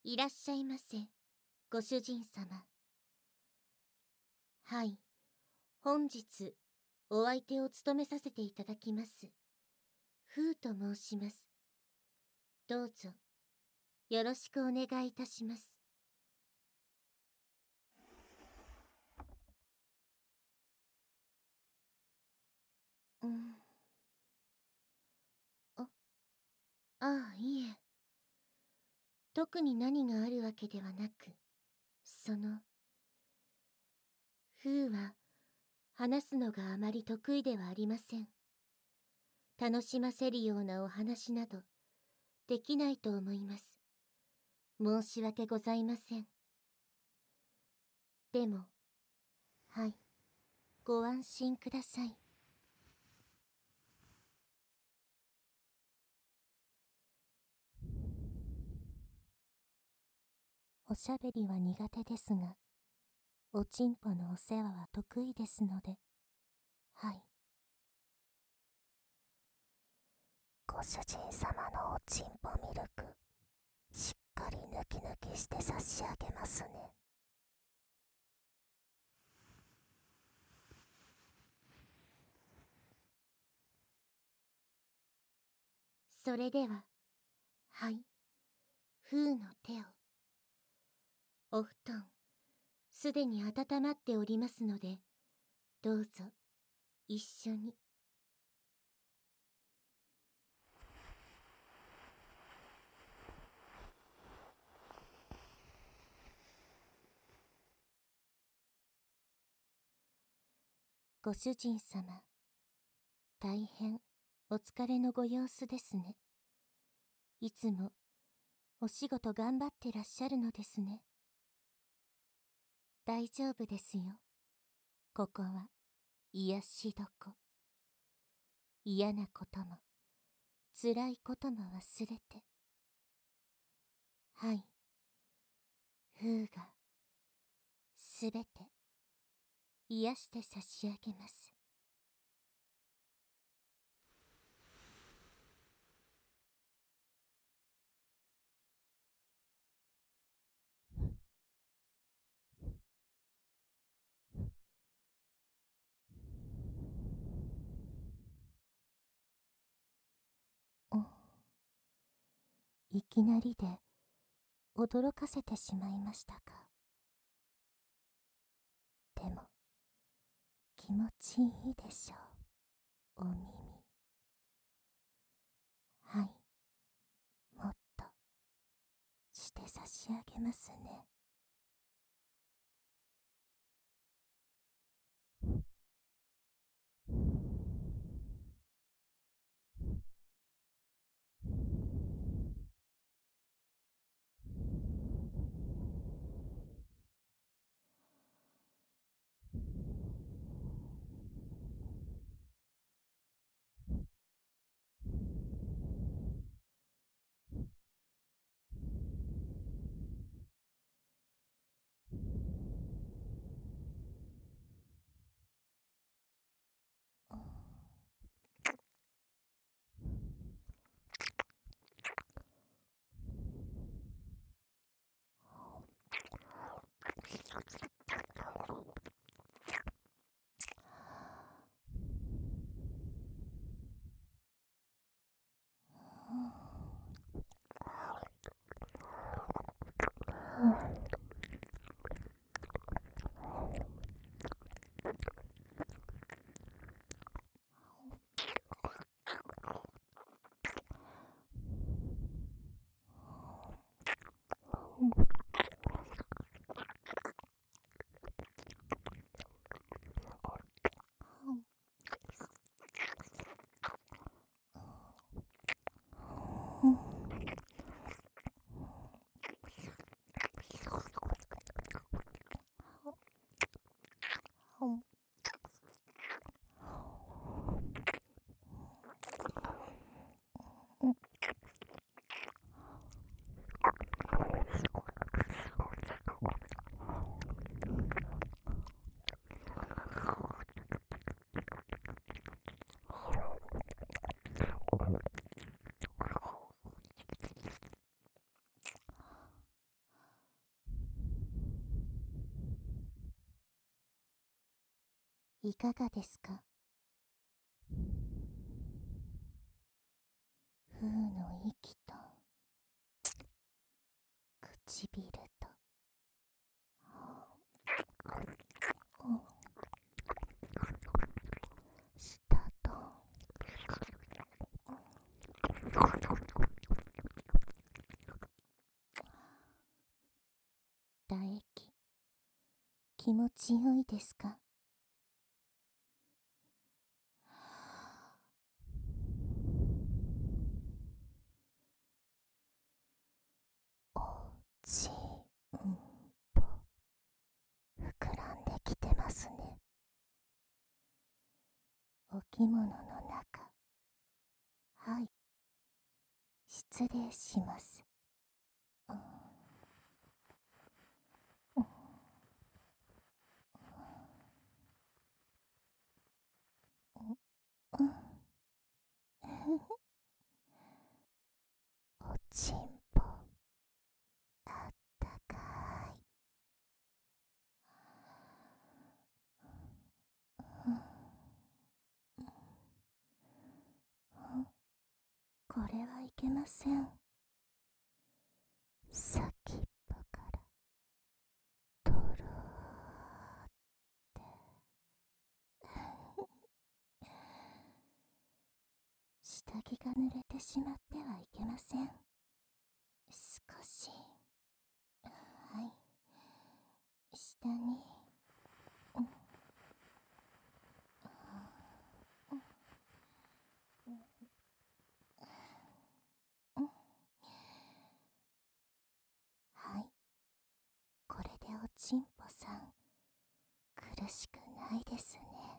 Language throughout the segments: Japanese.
いらっしゃいませ、ご主人様。はい、本日、お相手を務めさせていただきます。フーと申します。どうぞ、よろしくお願いいたします。ああ、いえ。特に何があるわけではなく、フーは、話すのがあまり得意ではありません。楽しませるようなお話など、できないと思います。申し訳ございません。でも、はい、ご安心ください。おしゃべりは苦手ですが、おちんぽのお世話は得意ですので、はい。ご主人様のおちんぽミルク、しっかり抜き抜きして差し上げますね。それでは、はい、フーの手を。お布団、すでに温まっておりますので、どうぞ、一緒に。ご主人様、大変お疲れのご様子ですね。いつもお仕事頑張ってらっしゃるのですね。大丈夫ですよ。ここは癒しどこ。嫌なことも辛いことも忘れて。はい。フーがすべて癒して差し上げます。いきなりで驚かせてしまいましたか。でも気持ちいいでしょう、お耳。はい、もっとして差し上げますね。 いかがですか？風の息と唇と舌と唾液、気持ちよいですか？おちんぽ、膨らんできてますね。お着物の中、はい、失礼します。おちんぽ、あったかい。これはいけません。先っぽからとろーって下着が濡れてしまってはいけません。少し、はい、下に、はい、これでおちんぽさん苦しくないですね。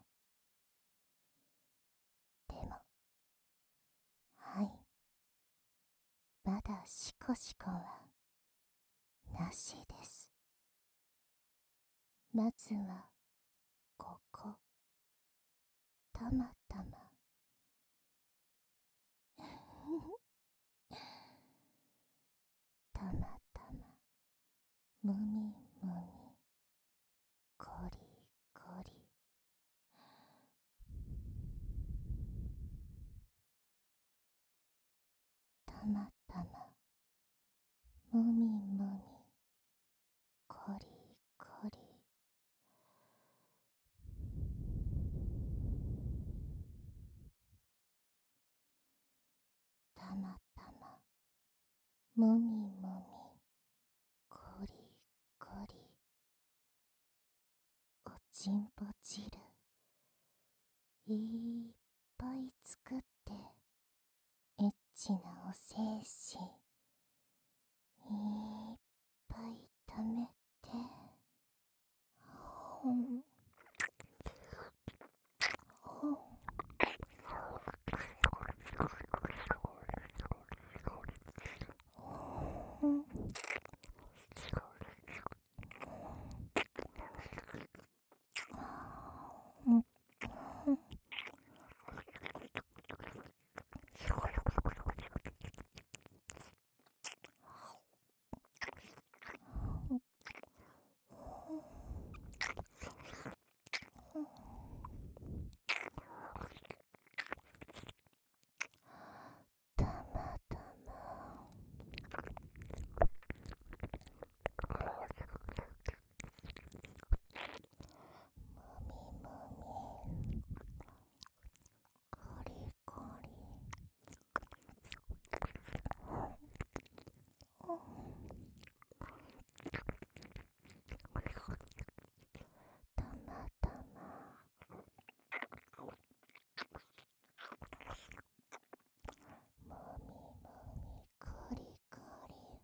でも、はい、まだシコシコはなしです。まずはここ、たまたまたまたまむみむみ、こりこり、たまたまむみむみ、こりこり、たまたまむみむみ、こりこり、おちんぽ汁いっぱい作って、エッチなお精子いっぱい溜めて、ほんほんほん、たまたまむみむみ、こりこり、たまたまむみむみ、こりこり、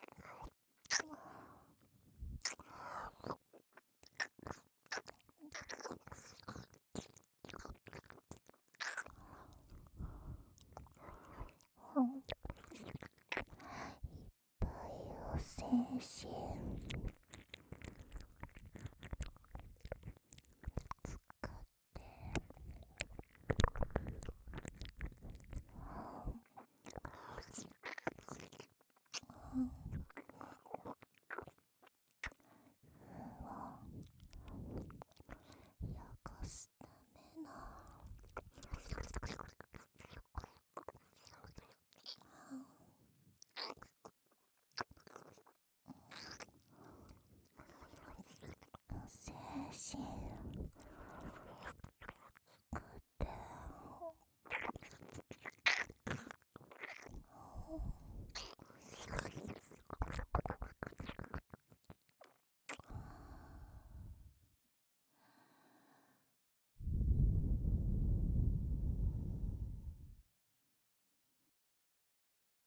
ほん、いっぱいお精子使って汚す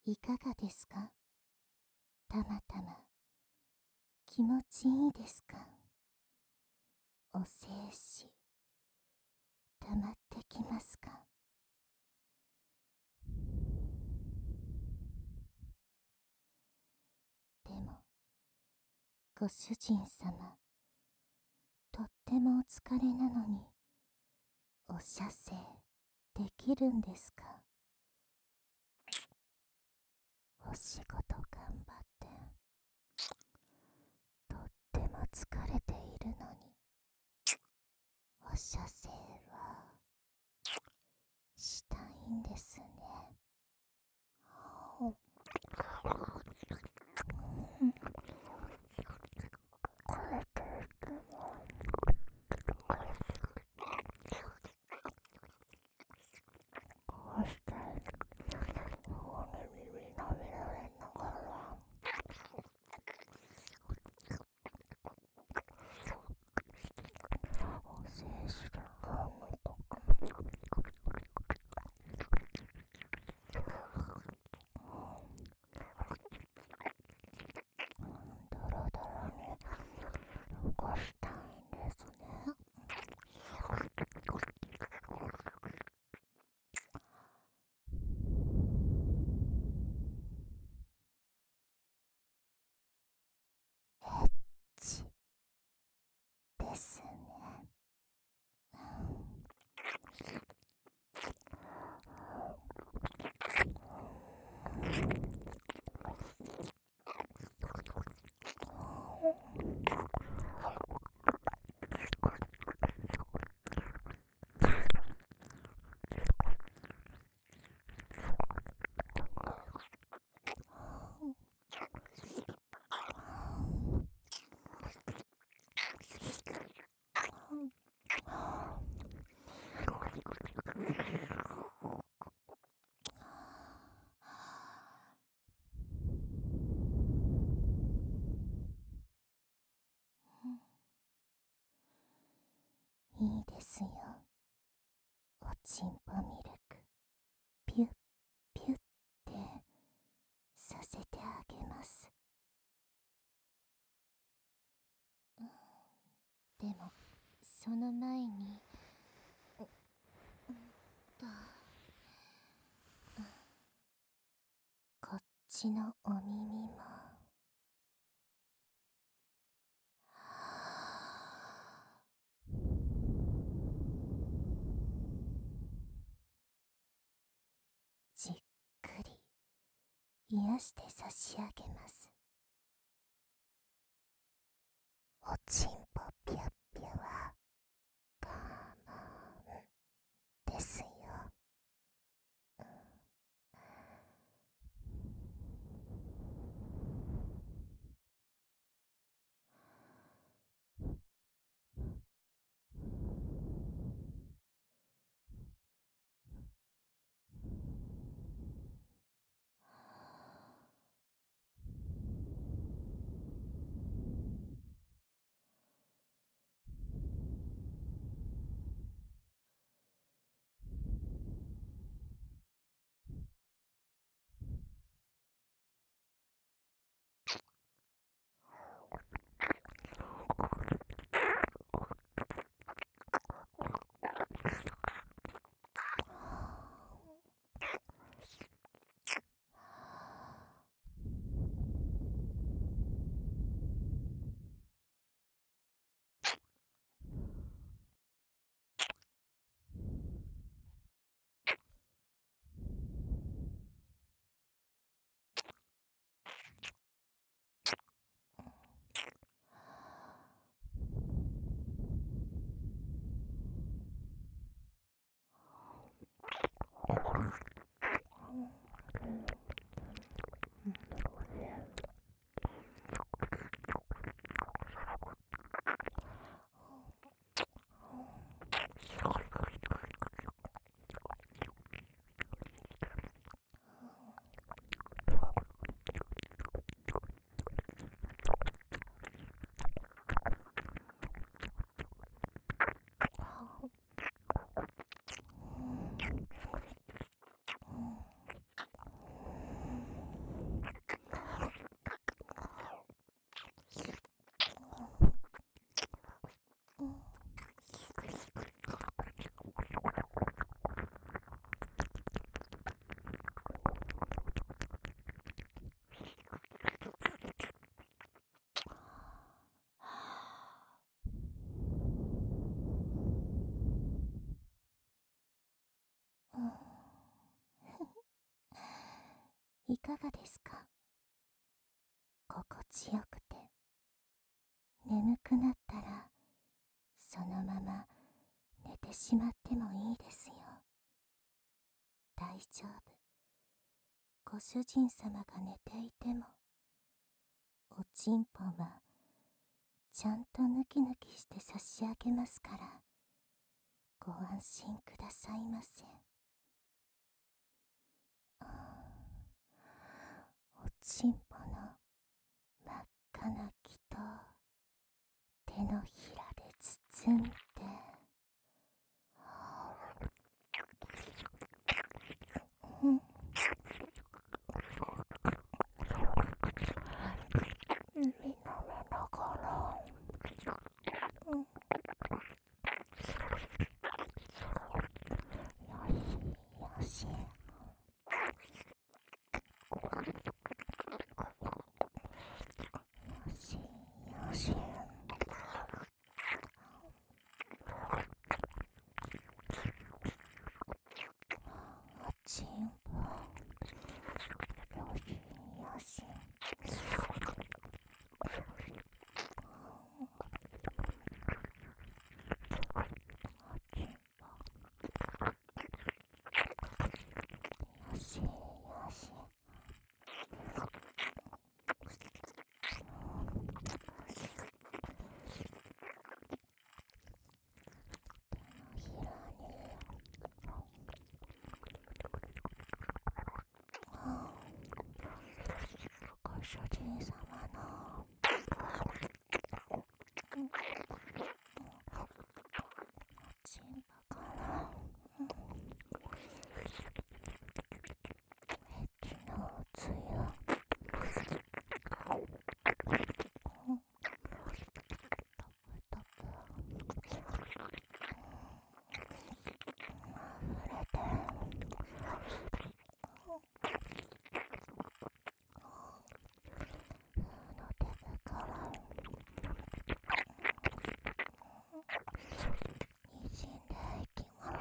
いかがですか？たまたま気持ちいいですか？お精子溜まってきますか？でもご主人様、とってもお疲れなのにお射精できるんですか？お仕事頑張ってとっても疲れているのにお射精はしたいんですね。これでこうしておにぎり食べられながらお精子で歯のとかドロドロに残したいんですね。エッチですね。いいですよ。おちんぽミルクピュッピュッってさせてあげます。でもその前にとこっちのお耳もじっくり癒して差し上げます。おちんぽぴゅっぴゅは我慢ですよ。 いかがですか？心地よくて。眠くなったら、そのまま寝てしまってもいいですよ。大丈夫。ご主人様が寝ていても、おちんぽはちゃんとヌキヌキして差し上げますから、ご安心くださいませ。おちんぽの真っ赤な毛と手のひらで包んで、うん、見なめながら、うん、よしよし、よしよし、おちんぽ、よしよし、おちんぽ、よしよし、手のひらに、ご主人様の、おちんぽから、エッチのおつゆ、トップ溢れて、の手袋、にじんでいきます。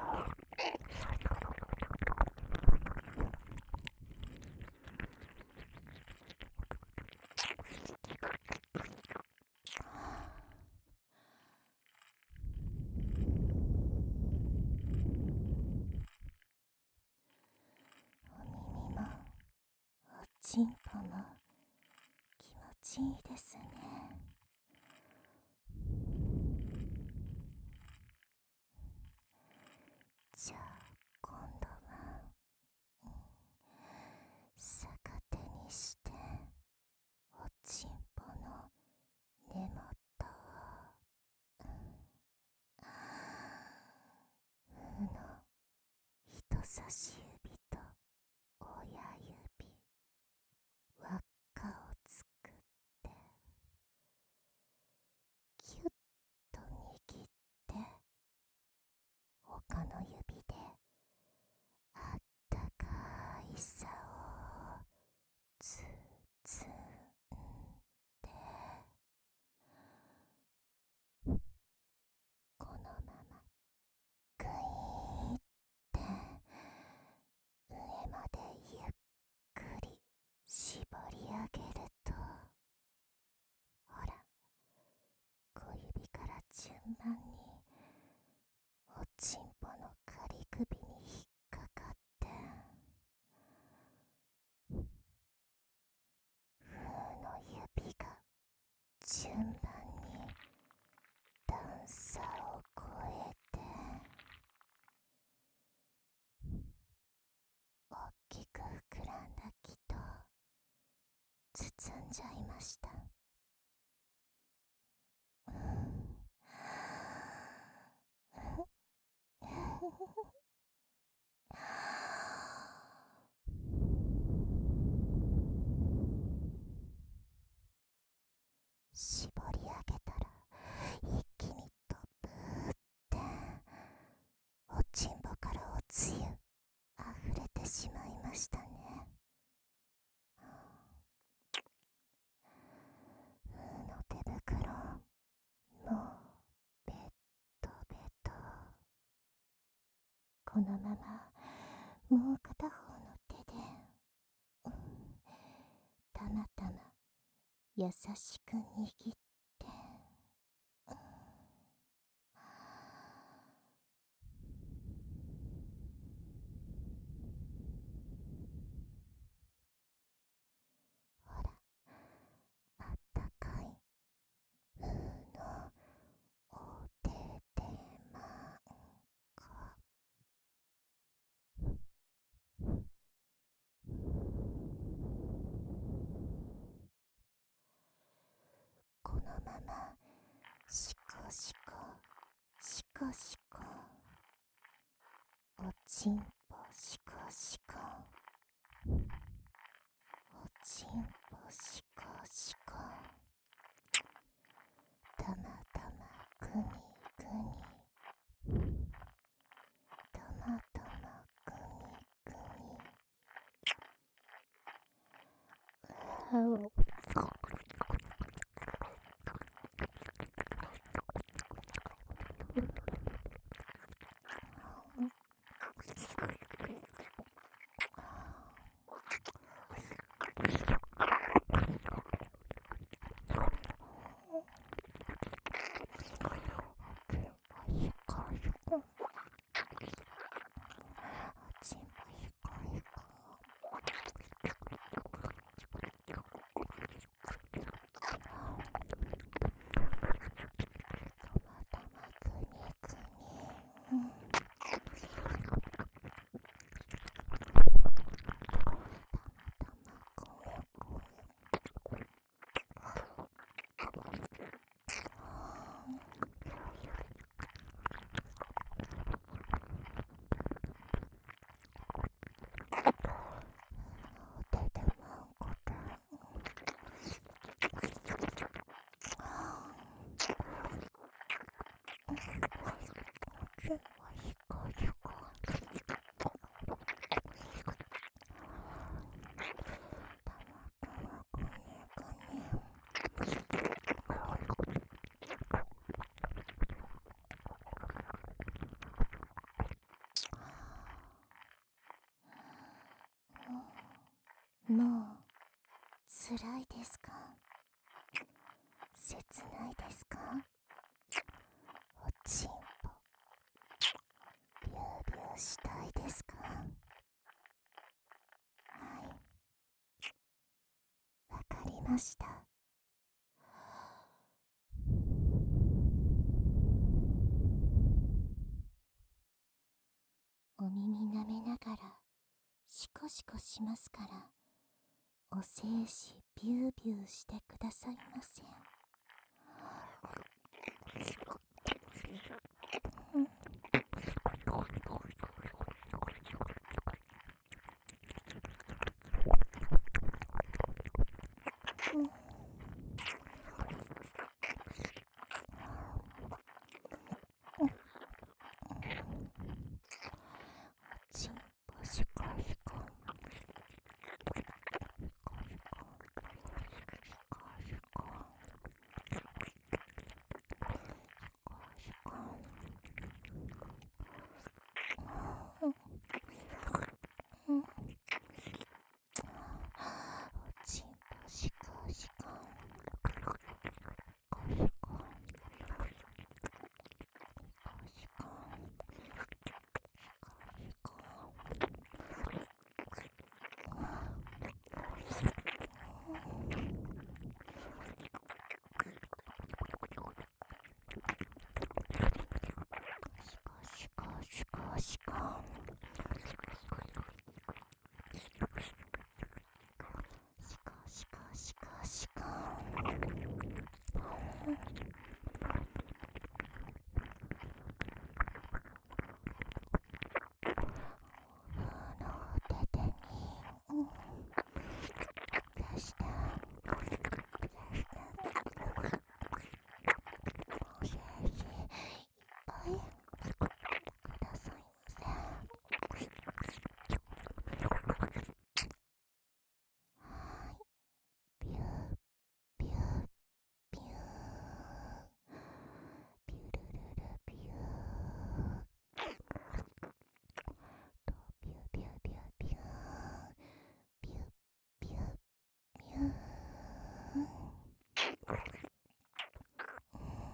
お耳もおちんぽも気持ちいいですね。じゃあ今度は、逆手にしておちんぽの根元を、ふの人差し指と親指、輪っかを作ってキュッと握って、他の指であったかいさをつつんで、このままグイーって上までゆっくり絞り上げると、ほら、小指から順番におちんぽの仮首に引っかかって、ふーの指が順番に段差を越えて、おっきく膨らんだ木と包んじゃいました。絞り上げたら一気にドブーっておちんぽからおつゆ溢れてしまいましたね。ふーの手袋もうベットベト。このままもう片方の手で優しく握って、ほら、あったかい風のお手手マンコ。このままシコシコシコシコ、おちんぽシコシコ、おちんぽシコシコ、たまたまグニグニ、たまたまグニグニ、もう辛いですか？切ないですか？おちんぽビュービューしたいですか？はい、わかりました。お耳舐めながらシコシコしますから、お精子ビュービューしてくださいませ。おちんぽシコシコ、シコシコ、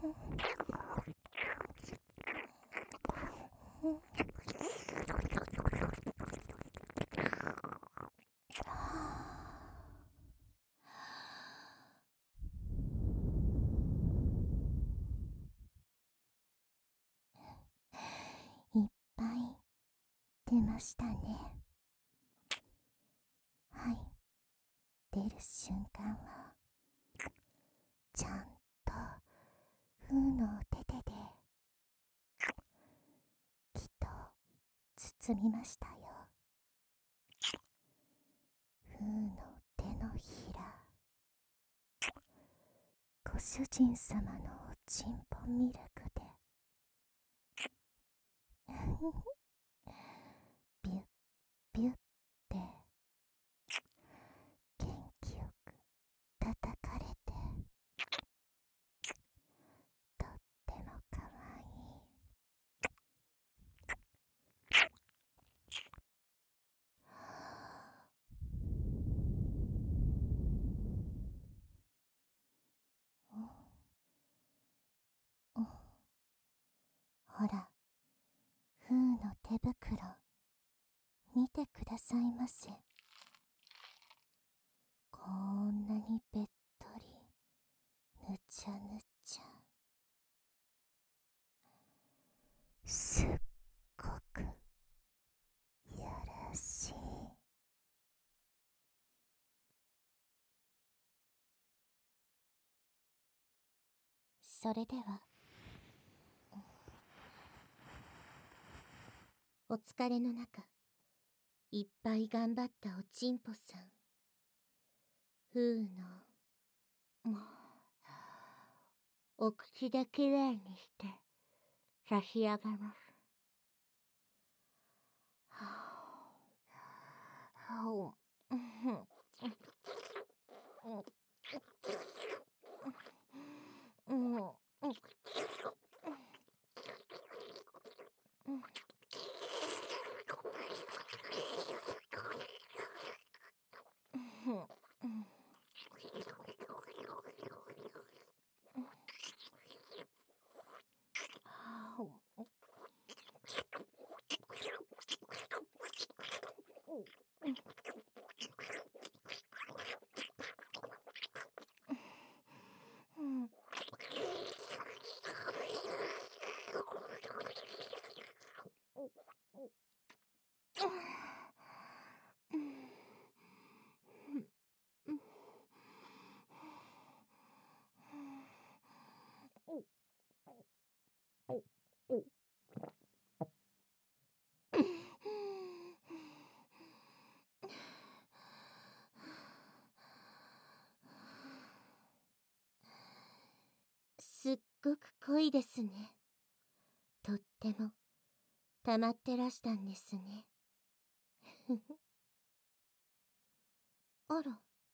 いっぱい出ましたね。はい、出る瞬間はちゃんとフーのお手手できっと包みましたよ。フーの手のひら、ご主人様のおちんぽミルクでビュッビュッて元気よく叩かれて、とってもかわいい。お、ほら、フーの手袋見てくださいませ。こんなにべっとりぬちゃぬちゃ、すっごくやらしい。それではお疲れの中、いっぱい頑張ったおちんぽさん、ふうのお口できれいにして差し上げます。すっごく濃いですね。とっても溜まってらしたんですね。あら、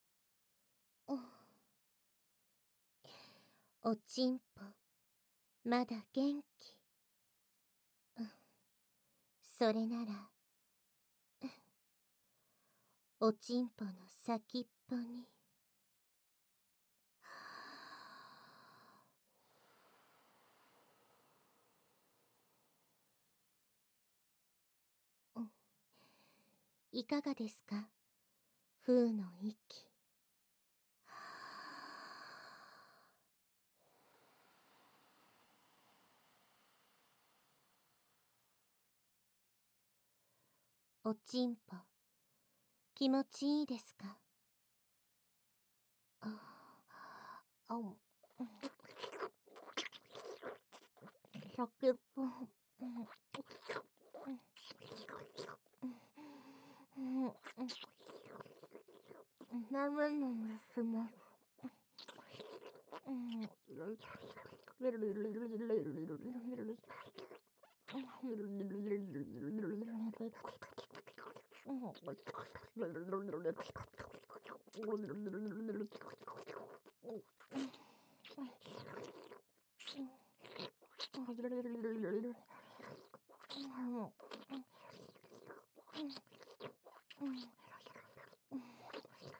おちんぽまだ元気。それならおちんぽの先っぽにいかがですか、ふうの息。おちんぽ気持ちいいですか。先っぽなめなめします。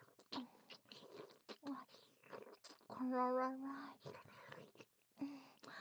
こららら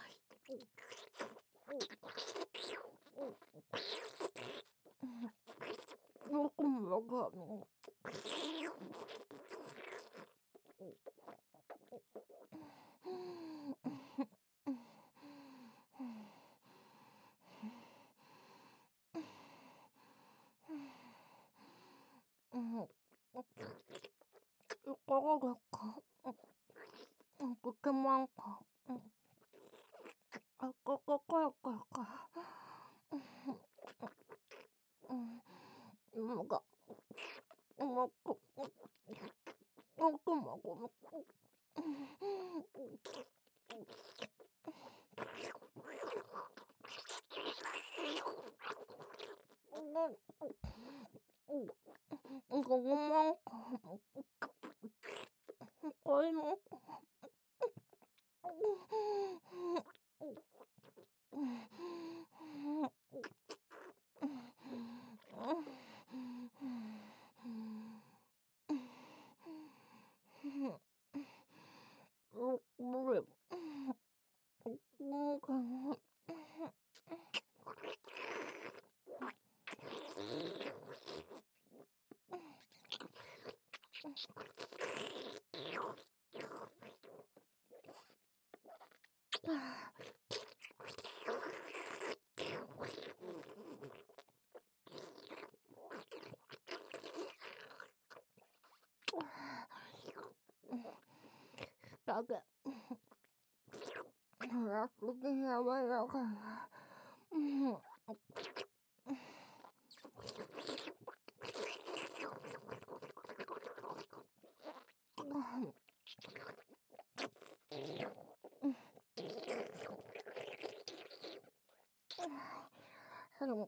かがですか？ポケモンか。あかかかかか。もが、もこ、もこもこ。ごまんか。これも。だけ。楽でやばいだから。それも。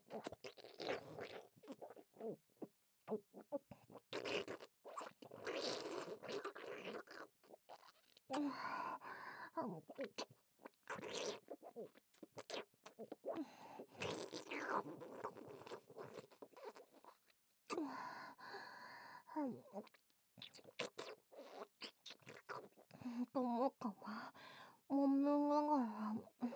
ともかま、もめながら。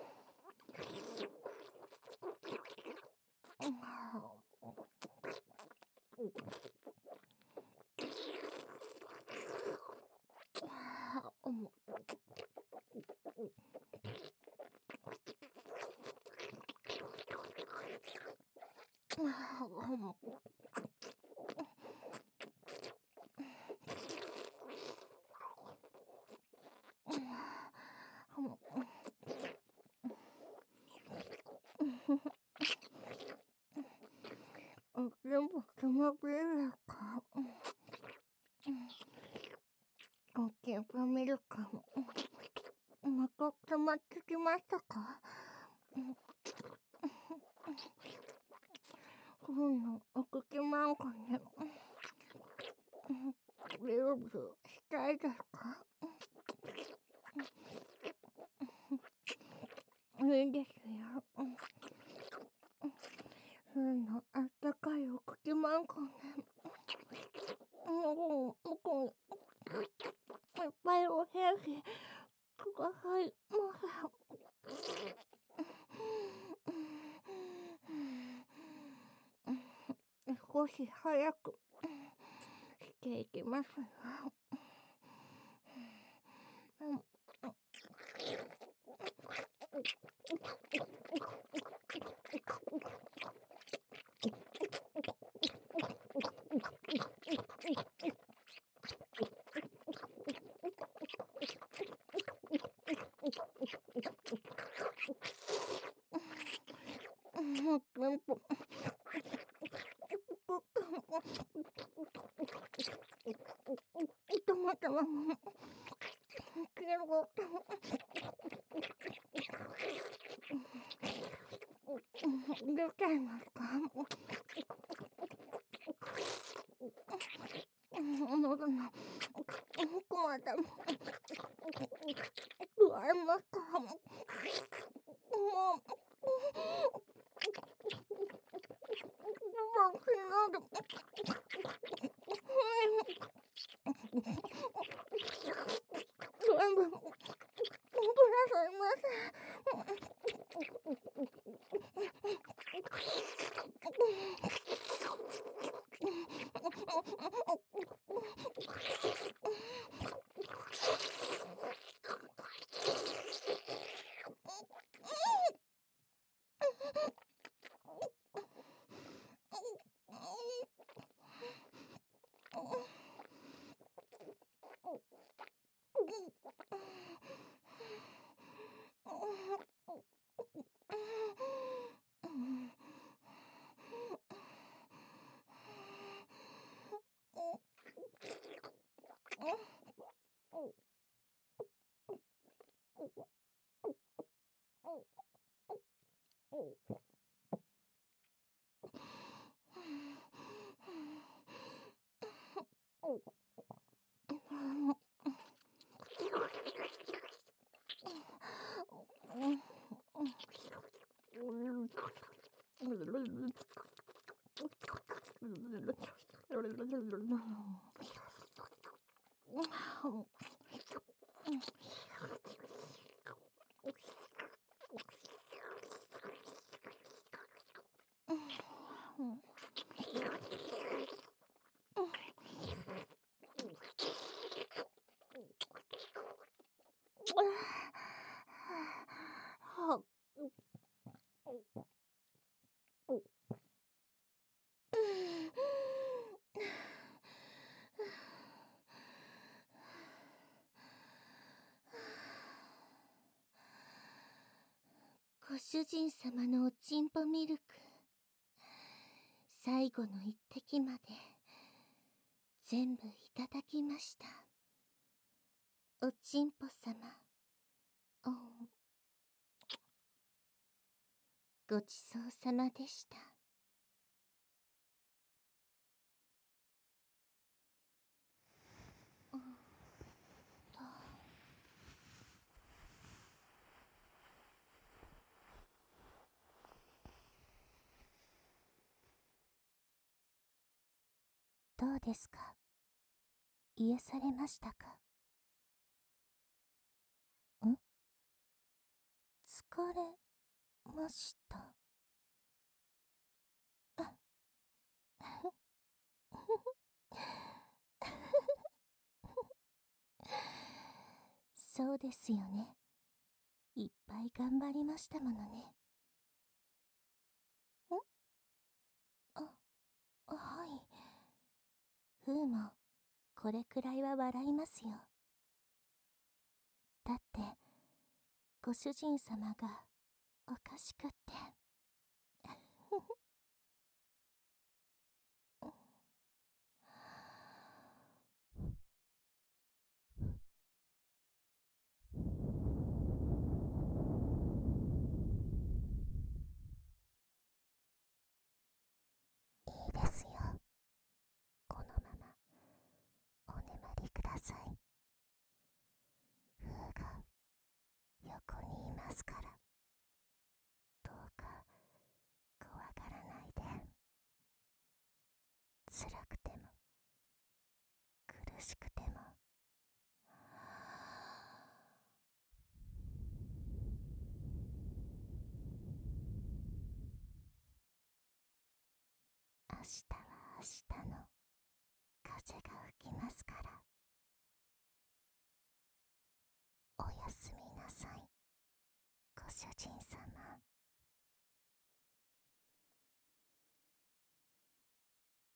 全部決まってるか。大きいファミルカも。また決まってきましたか？今のお口まんこにリューブしたいですか？いいですよ。そういうのあったかいお口まんこね。もういっぱいお部屋にくださいませ。少し早くしていきますよ。トマトはもう出ちゃいますか？喉の奥まで具合ますか？もう全部くださいませ。 ご主人様のおちんぽミルク、最後の一滴まで全部いただきました。おちんぽ様、ごちそうさまでした。どうですか？癒されましたか？疲れました。そうですよね。いっぱい頑張りましたものね。はい。ふうも、これくらいは笑いますよ。だって、ご主人様がおかしくって。いいですよ。このままお眠りください。ふうが横にいますから、どうか怖がらないで。辛くても苦しくても